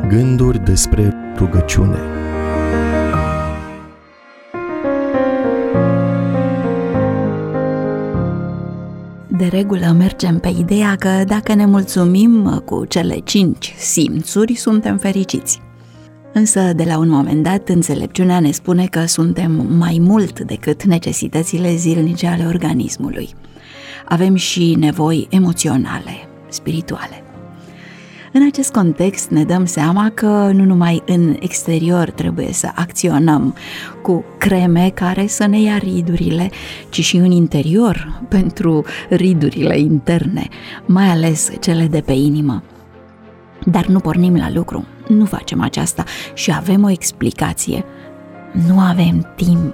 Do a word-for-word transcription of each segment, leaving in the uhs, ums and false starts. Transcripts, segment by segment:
Gânduri despre rugăciune. De regulă mergem pe ideea că dacă ne mulțumim cu cele cinci simțuri, suntem fericiți. Însă, de la un moment dat, înțelepciunea ne spune că suntem mai mult decât necesitățile zilnice ale organismului. Avem și nevoi emoționale, spirituale. În acest context ne dăm seama că nu numai în exterior trebuie să acționăm cu creme care să ne ia ridurile, ci și în interior pentru ridurile interne, mai ales cele de pe inimă. Dar nu pornim la lucru, nu facem aceasta și avem o explicație. Nu avem timp.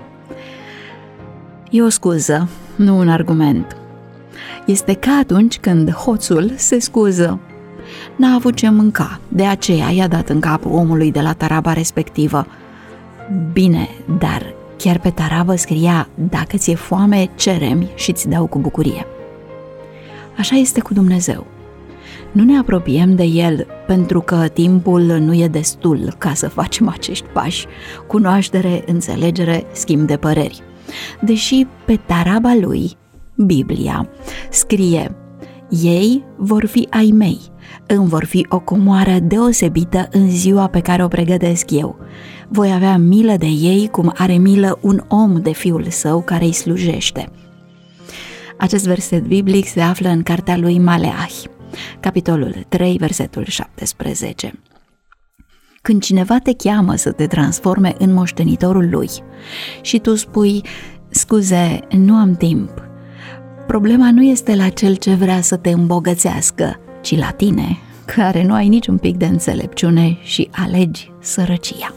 E o scuză, nu un argument. Este ca atunci când hoțul se scuză. N-a avut ce mânca, de aceea i-a dat în cap omului de la taraba respectivă. Bine, dar chiar pe tarabă scria: dacă ți-e foame, cere-mi și îți dau cu bucurie. Așa este cu Dumnezeu. Nu ne apropiem de El pentru că timpul nu e destul ca să facem acești pași: cunoaștere, înțelegere, schimb de păreri. Deși pe taraba lui, Biblia, scrie: ei vor fi ai mei, îmi vor fi o comoară deosebită în ziua pe care o pregătesc eu. Voi avea milă de ei cum are milă un om de fiul său care îi slujește. Acest verset biblic se află în cartea lui Maleahi, capitolul trei, versetul șaptesprezece. Când cineva te cheamă să te transforme în moștenitorul lui și tu spui: scuze, nu am timp, problema nu este la cel ce vrea să te îmbogățească, ci la tine, care nu ai niciun pic de înțelepciune și alegi sărăcia.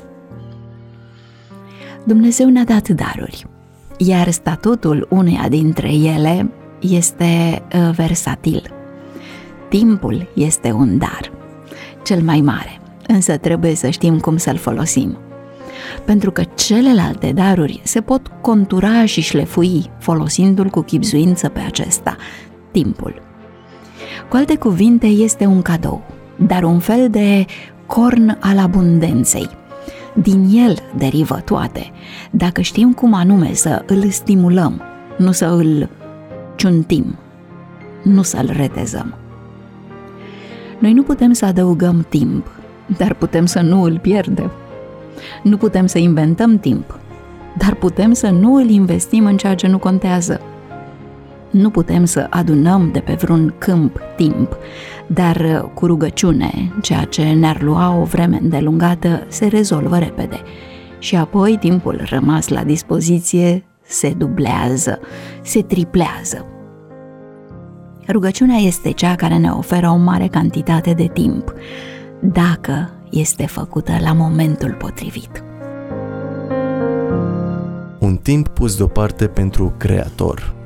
Dumnezeu ne-a dat daruri, iar statutul uneia dintre ele este versatil. Timpul este un dar, cel mai mare, însă trebuie să știm cum să-l folosim. Pentru că celelalte daruri se pot contura și șlefui folosindu-l cu chibzuință pe acesta, timpul. Cu alte cuvinte, este un cadou, dar un fel de corn al abundenței. Din el derivă toate, dacă știm cum anume să îl stimulăm, nu să îl ciuntim, nu să-l retezăm. Noi nu putem să adăugăm timp, dar putem să nu îl pierdem. Nu putem să inventăm timp, dar putem să nu îl investim în ceea ce nu contează. Nu putem să adunăm de pe vreun câmp timp, dar cu rugăciune, ceea ce ne-ar lua o vreme îndelungată, se rezolvă repede. Și apoi timpul rămas la dispoziție se dublează, se triplează. Rugăciunea este cea care ne oferă o mare cantitate de timp, dacă este făcută la momentul potrivit. Un timp pus deoparte pentru Creator.